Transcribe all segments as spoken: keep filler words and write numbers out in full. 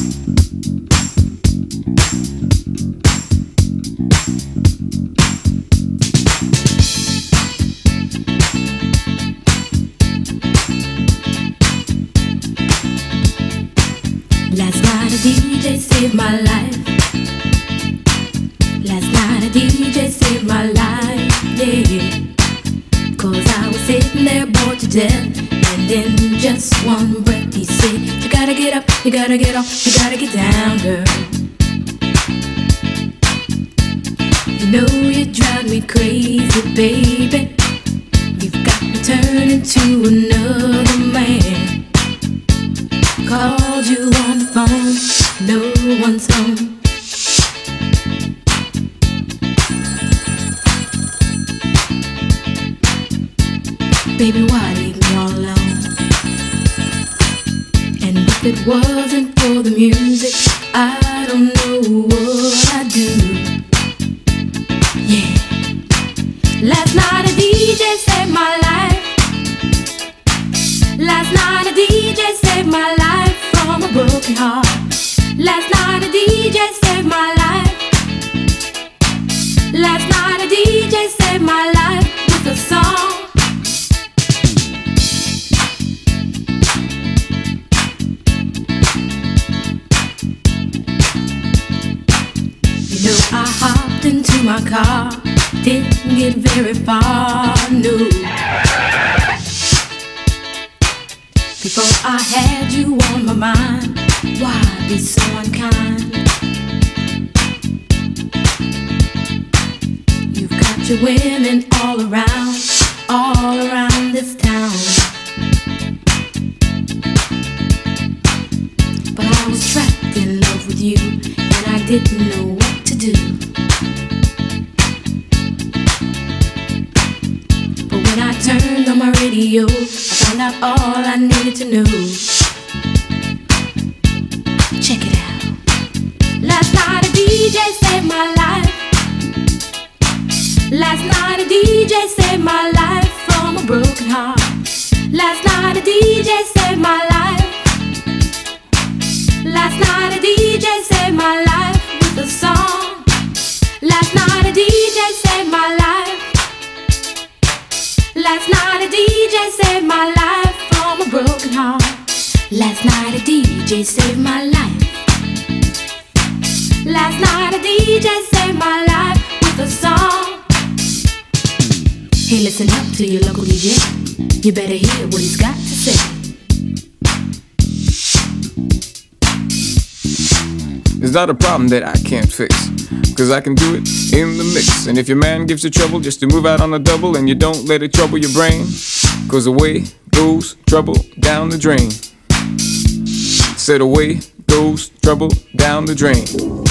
Last night a D J saved my life. Last night a D J saved my life, yeah. Cause I was sitting there bored to death, and in just one breath he said, you gotta get up, you gotta get off, you gotta get down, girl. You know you drive me crazy, baby. You've got me turning to another man. Called you on the phone, no one's home. Baby, why leave me all alone? And if it wasn't for the music, I don't know what I'd do. Yeah. Last night a D J saved my life. Last night a D J saved my life from a broken heart. Last night a D J saved my life. Last night a D J saved my life with a song. You know I hopped into my car, didn't get very far, no. Before I had you on my mind, why be so unkind? You've got your women all around, all around this town. But I was trapped in love with you, and I didn't know what to do. But when I turned on my radio, I found out all I needed to know. Check it out. Last night a D J saved my life. Last night a D J saved my life from a broken heart. Last night a D J saved my life. Last night a D J saved my life with a song. Last night a D J saved my life. Last night a D J saved my life from a broken heart. Last night a D J saved my life. Last night a D J saved my life with a song. Hey, listen up to your local D J. You better hear what he's got to say. It's not a problem that I can't fix, cause I can do it in the mix. And if your man gives you trouble just to move out on a double, and you don't let it trouble your brain, cause away goes trouble down the drain. Said away goes trouble down the drain.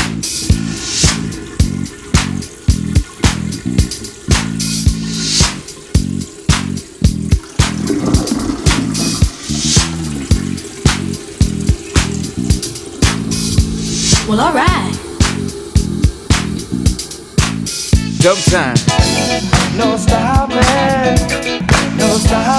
Well, alright. Dub time. No stopping, no stopping.